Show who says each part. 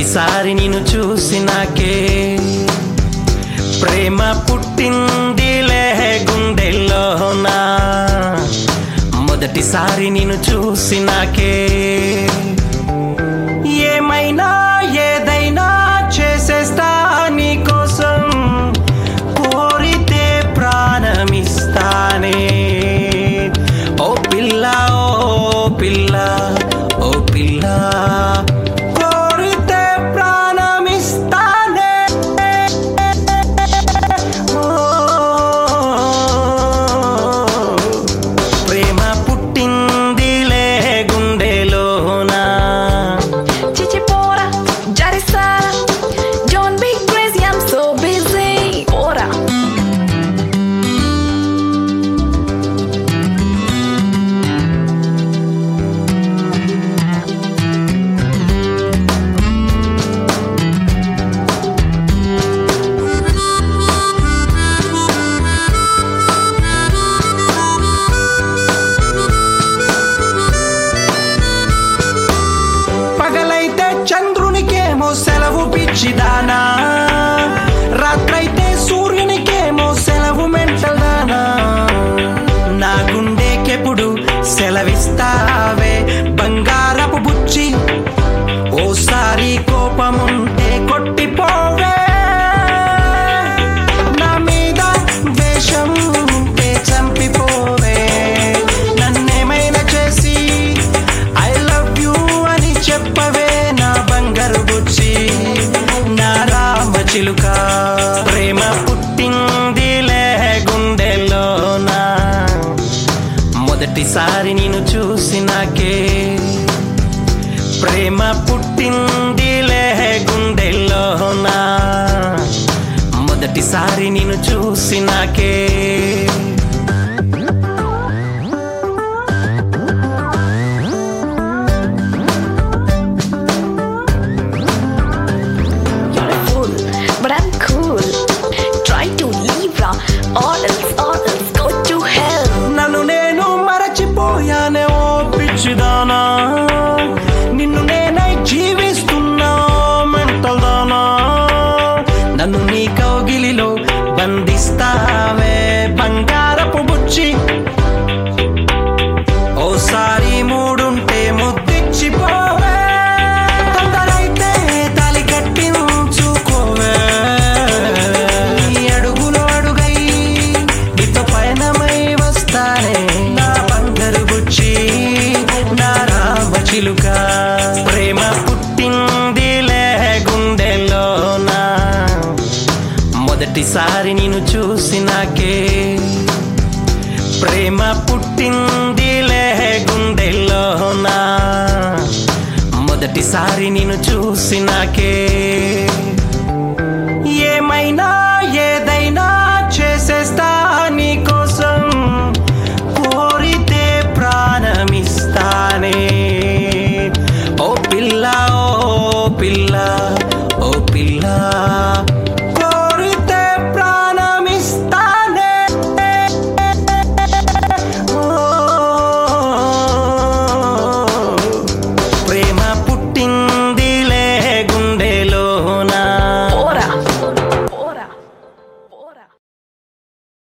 Speaker 1: మొదటిసారి నిన్ను చూసినాకే ప్రేమ పుట్టిందిలే గుండెల్లోనా. మొదటిసారి నిన్ను చూసినాకే ఏమైనా ఏదైనా చేసేస్తా నీ కోసం, కోరితే ప్రాణమిస్తానే. ఓ పిల్ల ఓ పిల్ల ఓ పిల్ల, కోరితే ప్రాణమిస్తానే. ప్రేమ పుట్టిందిలే గుండెలోనా.
Speaker 2: Chichipora, Jarisara, don't be crazy, I'm so busy. Ora.
Speaker 1: పగలైతే చంద్రునికేమో సెలవు పిచ్చిదానా, రాత్రైతే సూర్యునికేమో సెలవు మెంటల్దానా. నా గుండెకెప్పుడు సెలవిస్తావే బంగారపు బుచ్చి, ఓసారి కోపముంటే కొట్టిపోవే. నా మీద వేషం ఉంటే చంపిపోవే. నన్నేమైనా చేసి ఐ లవ్ యూ అని చెప్పవే నా బంగారు బుచ్చి, నా రామ చిలుక. ప్రేమ పుట్టిందిలే గుండెలోనా. మొదటిసారి నిన్ను చూసినాకే ప్రేమ పుట్టిందిలే గుండెల్లోనా. మొదటిసారి నిన్ను చూసినాకే
Speaker 2: You're a fool, but I'm cool. Try to leave ra, or else go to hell.
Speaker 1: నన్ను నేను మరచిపోయానే ఓ పిచ్చిదానా. నిన్ను నేనై జీవిస్తున్నా మెంటల్ దానా. నన్ను నీ కౌగిలిలో బంధిస్తావే బంగారపు బుచ్చి, ఓసారి మూడుంటే ముద్దిచ్చిపోవే. తొందరైతే తాలి కట్టించుకోవే. నీ అడుగులో అడుగై నీతో పయనమై వస్తానే నా బంగారు బుచ్చి, నా రామ చిలుక. ప్రేమ పుట్టిందిలే గుండెలోనా. మొదటిసారి నిన్ను చూసినాకే ప్రేమ పుట్టిందిలే గుండెలోనా. మొదటిసారి నిన్ను చూసినాకే